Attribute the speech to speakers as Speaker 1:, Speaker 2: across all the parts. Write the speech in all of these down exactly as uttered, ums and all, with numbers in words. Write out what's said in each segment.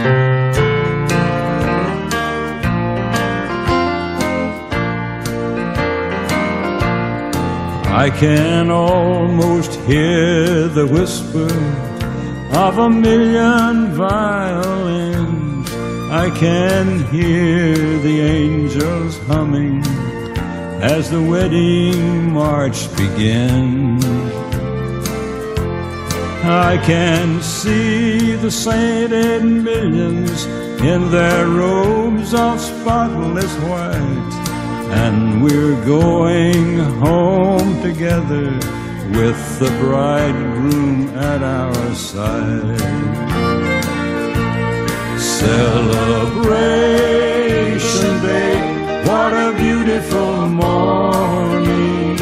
Speaker 1: I can almost hear the whisper of a million violins. I can hear the angels humming as the wedding march begins. I can see the sainted millions in their robes of spotless white, and we're going home together with the bridegroom at our side. Celebration Day, what a beautiful morning.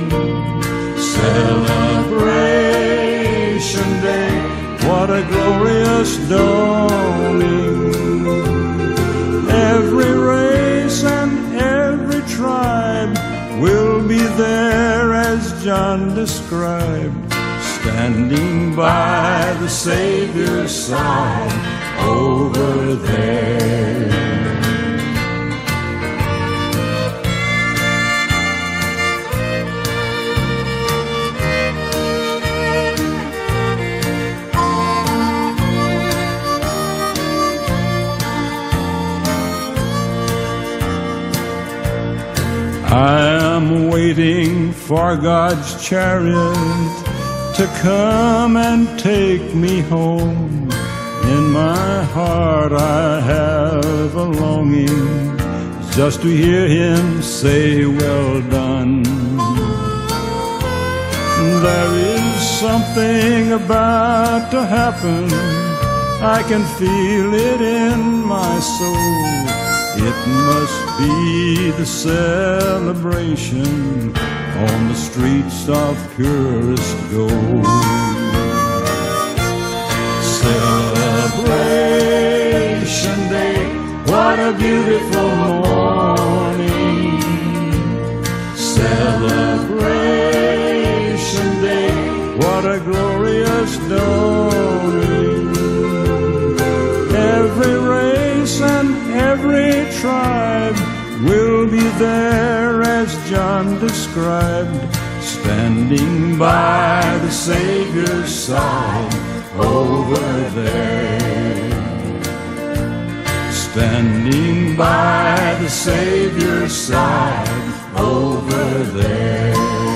Speaker 1: Celebration Day, what a glorious dawning. Every race and every tribe will be there as John described, standing by the Savior's side over there. I am waiting for God's chariot to come and take me home. In my heart I have a longing just to hear Him say, well done. There is something about to happen, I can feel it in my soul. It must be the celebration on the streets of purest gold. Celebration Day, what a beautiful morning. Celebration Day, what a glorious dawning. Every race and every tribe will be there as John described, standing by the Savior's side over there. Standing by the Savior's side over there.